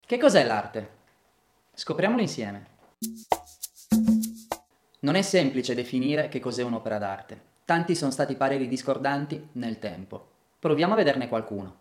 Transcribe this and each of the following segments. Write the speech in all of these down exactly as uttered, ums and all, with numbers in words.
Che cos'è l'arte? Scopriamolo insieme. Non è semplice definire che cos'è un'opera d'arte. Tanti sono stati pareri discordanti nel tempo. Proviamo a vederne qualcuno.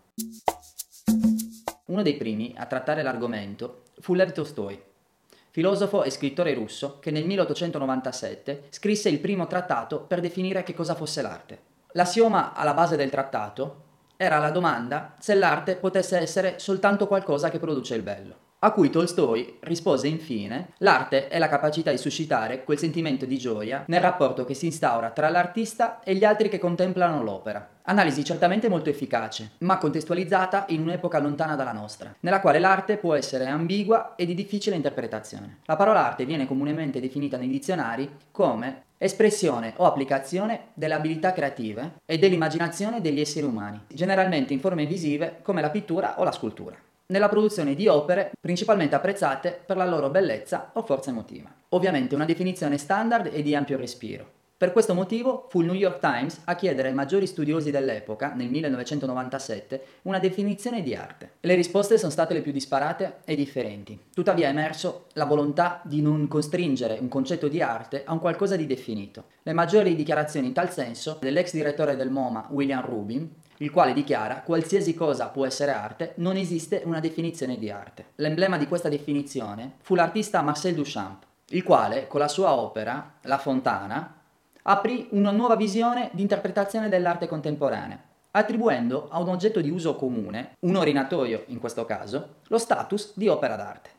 Uno dei primi a trattare l'argomento fu Lev Tolstoi, filosofo e scrittore russo che nel milleottocentonovantasette scrisse il primo trattato per definire che cosa fosse l'arte. L'assioma alla base del trattato era la domanda se l'arte potesse essere soltanto qualcosa che produce il bello. A cui Tolstoi rispose infine: l'arte è la capacità di suscitare quel sentimento di gioia nel rapporto che si instaura tra l'artista e gli altri che contemplano l'opera. Analisi certamente molto efficace, ma contestualizzata in un'epoca lontana dalla nostra, nella quale l'arte può essere ambigua e di difficile interpretazione. La parola arte viene comunemente definita nei dizionari come espressione o applicazione delle abilità creative e dell'immaginazione degli esseri umani, generalmente in forme visive come la pittura o la scultura, nella produzione di opere principalmente apprezzate per la loro bellezza o forza emotiva. Ovviamente una definizione standard e di ampio respiro. Per questo motivo fu il New York Times a chiedere ai maggiori studiosi dell'epoca, nel millenovecentonovantasette, una definizione di arte. Le risposte sono state le più disparate e differenti. Tuttavia è emerso la volontà di non costringere un concetto di arte a un qualcosa di definito. Le maggiori dichiarazioni in tal senso dell'ex direttore del MoMA, William Rubin, il quale dichiara: qualsiasi cosa può essere arte, non esiste una definizione di arte. L'emblema di questa definizione fu l'artista Marcel Duchamp, il quale con la sua opera La Fontana aprì una nuova visione di interpretazione dell'arte contemporanea, attribuendo a un oggetto di uso comune, un orinatoio in questo caso, lo status di opera d'arte.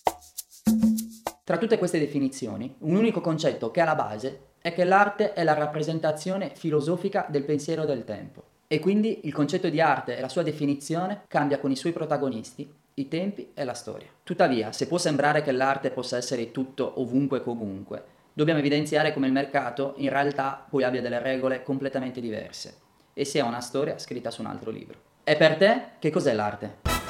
Tra tutte queste definizioni, un unico concetto che è alla base è che l'arte è la rappresentazione filosofica del pensiero del tempo. E quindi il concetto di arte e la sua definizione cambia con i suoi protagonisti, i tempi e la storia. Tuttavia, se può sembrare che l'arte possa essere tutto ovunque e comunque, dobbiamo evidenziare come il mercato in realtà poi abbia delle regole completamente diverse e sia una storia scritta su un altro libro. E per te, che cos'è l'arte?